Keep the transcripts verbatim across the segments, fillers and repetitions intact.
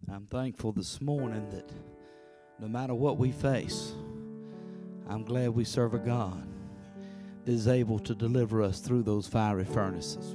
I'm thankful this morning that no matter what we face, I'm glad we serve a God that is able to deliver us through those fiery furnaces.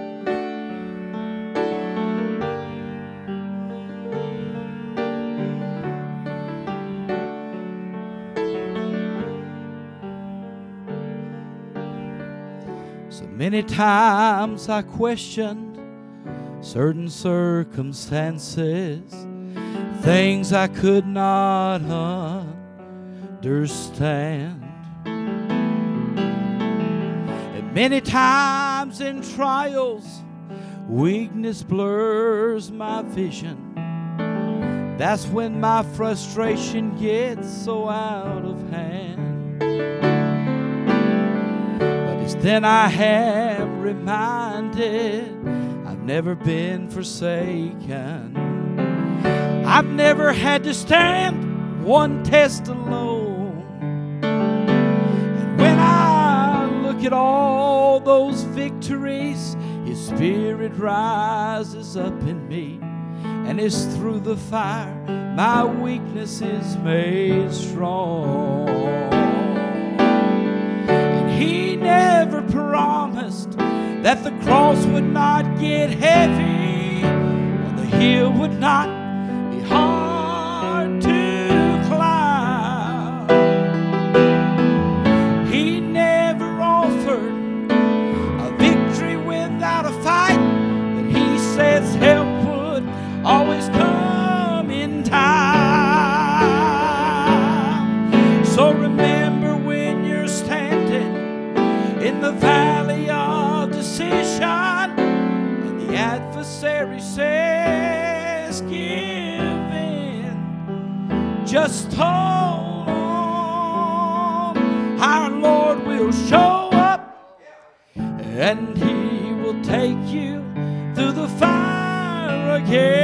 So many times I questioned certain circumstances, things I could not understand. And many times in trials, weakness blurs my vision. That's when my frustration gets so out of hand. But it's then I am reminded I've never been forsaken. I've never had to stand one test alone. And when I look at all those victories, His Spirit rises up in me. And it's through the fire my weakness is made strong. And He never promised that the cross would not get heavy, or the hill would not be hard to climb. He never offered a victory without a fight, but He says help would always come in time. So remember when you're standing in the valley of decision, and the adversary says, give in, just hold on. Our Lord will show up, and He will take you through the fire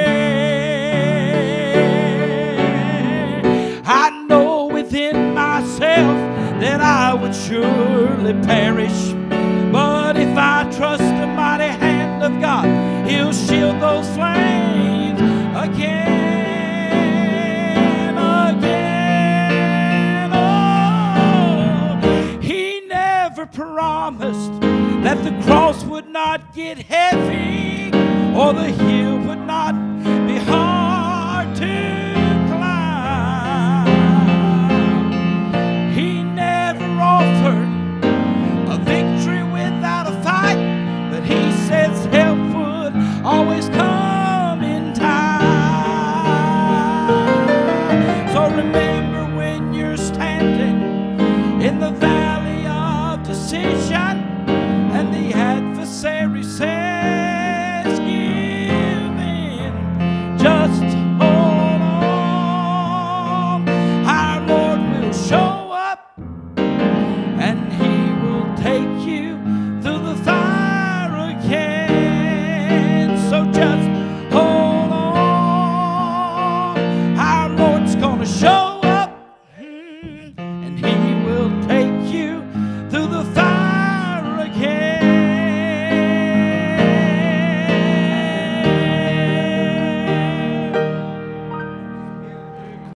again. I know within myself that I would surely perish, but if I trust the mighty hand of God, He'll shield those flames again, again. Oh, He never promised that the cross would not get heavy, or the hill would not be hard to climb. He never offered a victory without a fight, but He says help would always come in time. So remember when you're standing in the valley of decision, and the adversary says give in, just hold on. Our Lord will show up, and He will take you